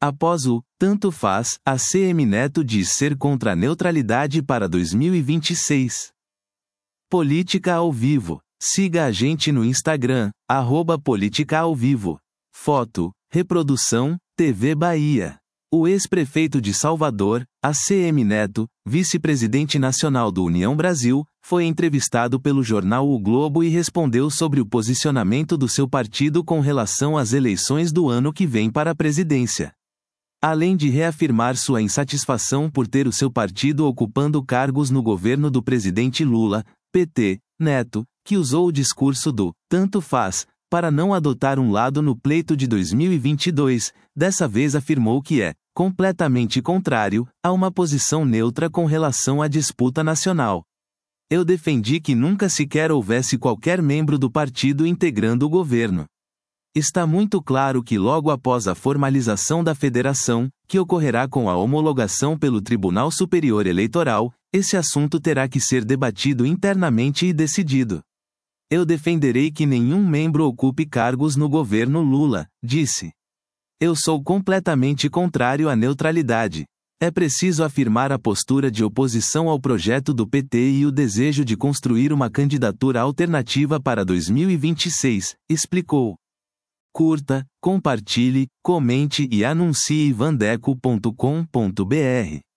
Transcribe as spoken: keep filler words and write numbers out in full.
Após o "tanto faz", a C M Neto diz ser contra a neutralidade para dois mil e vinte e seis. Política ao vivo. Siga a gente no Instagram, arroba Política ao Vivo. Foto, reprodução, T V Bahia. O ex-prefeito de Salvador, A C M Neto, vice-presidente nacional do União Brasil, foi entrevistado pelo jornal O Globo e respondeu sobre o posicionamento do seu partido com relação às eleições do ano que vem para a presidência. Além de reafirmar sua insatisfação por ter o seu partido ocupando cargos no governo do presidente Lula, P T, Neto, que usou o discurso do "tanto faz" para não adotar um lado no pleito de dois mil e vinte e dois, dessa vez afirmou que é completamente contrário a uma posição neutra com relação à disputa nacional. Eu defendi que nunca sequer houvesse qualquer membro do partido integrando o governo. Está muito claro que logo após a formalização da federação, que ocorrerá com a homologação pelo Tribunal Superior Eleitoral, esse assunto terá que ser debatido internamente e decidido. Eu defenderei que nenhum membro ocupe cargos no governo Lula, disse. Eu sou completamente contrário à neutralidade. É preciso afirmar a postura de oposição ao projeto do P T e o desejo de construir uma candidatura alternativa para dois mil e vinte e seis, explicou. Curta, compartilhe, comente e anuncie vandeco ponto com ponto br.